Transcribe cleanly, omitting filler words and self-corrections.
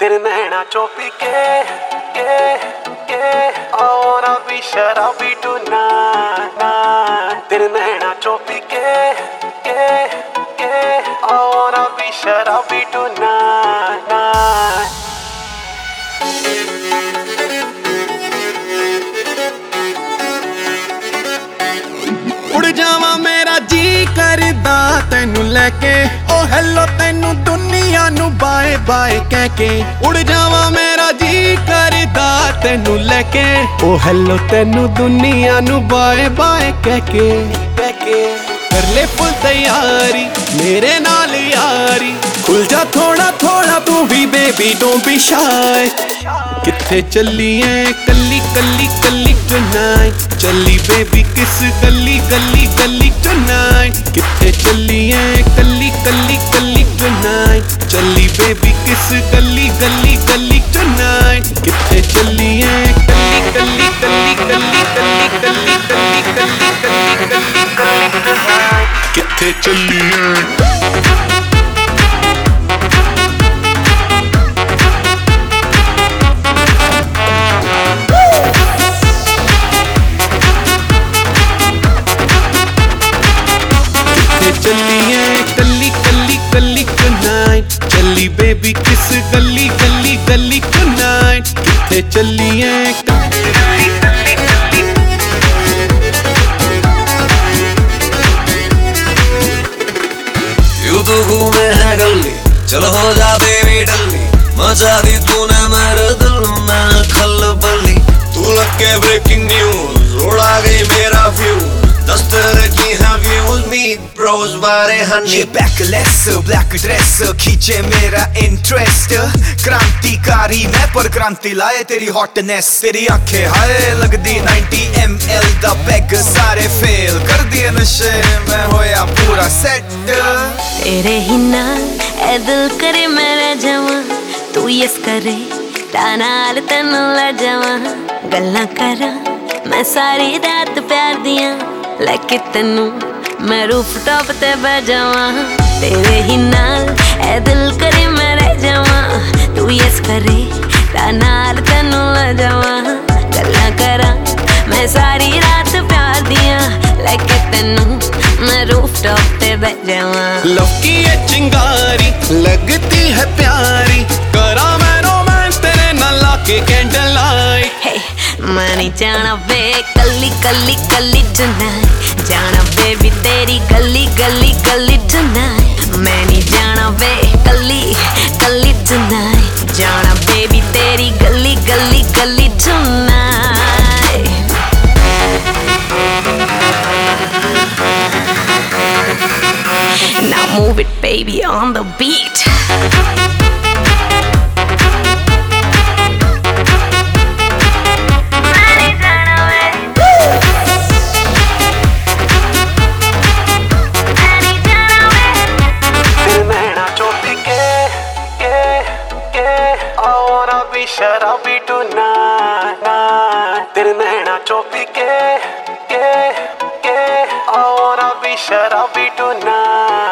तेरे नैना चो पी के I wanna be शराबी tonight तेरे नैना चो पी के I wanna be शराबी tonight उड़ जावा मेरा जी करदा तैनू लेके ओ हेलो तैनू दुनिया नू बाय बाय कह के उड़ जावा मेरा जी करदा तैनू लेके ओ हेलो तैनू दुनिया नू बाय बाय कह के कर ले फुल तैयारी मेरे नाल यारी खुल जा थोड़ा थोड़ा तू भी बेबी डोंट बी शाय किथे चली है कल्ली कल्ली कल्ली टुनाइट चली बेबी किस गली गली गली टुनाइट किथे चली है कल्ली कल्ली कल्ली टुनाइट चली बेबी किस गली गली गली टुनाइट किथे चली है कल्ली कल्ली कल्ली कल्ली कल्ली कल्ली कल्ली कल्ली कल्ली कल्ली टुनाइट किथे चली है चली है कल्ली कल्ली कल्ली टुनाइट चली बेबी किस गली गली गली टुनाइट किथे चली है कल्ली कल्ली कल्ली यूं तो घूमे है गली चल हो जा बेबी डल्ली मचा दी तूने मेरे दिल में खलबली तू लग के ब्रेकिंग न्यूज उड़ा गई मेरा फ्यूज दस तरह की हैं व्यूज मीट ब्रोज बारे हनी ये बैकलेस ब्लैक ड्रेस खींचे मेरा इंटरेस्ट क्रांतिकारी मैं पर क्रांति लाए तेरी हॉटनेस तेरी आंखें हाय लगदी 90 ml दा बैग सारे फेल कर दिए नशे मैं होया पूरा सेट तेरे ही नाल ए दिल करे मैं रह जावां तू यस करे ता नाल तैनू ले जावां गल्लां करां मैं सारी रात प्यार दियां लेके तैनू मैं रूफ टॉप ते बह जावां तेरे ही नाल ए दिल करे मैं रह जावां तू यस करे ता नाल तैनू ले जावां गल्लां करां मैं सारी रात प्यार दियां लेके तैनू मैं रूफ टॉप ते बह जावां लव की ये चिंगारी लगती है प्यारी करा मैं रोमांस तेरे नाल लाके कैंडल लाइट हे मैं नहीं जाना वे कल्ली कल्ली कल्ली टुनाइट जाना बेबी तेरी गली गली गली टुनाइट मैं नहीं जाना वे कल्ली कल्ली टुनाइट जाना बेबी तेरी गली गली गली tonight Now move it baby on the beat शराबी tonight तेरे नैना चो पी के I wanna be शराबी tonight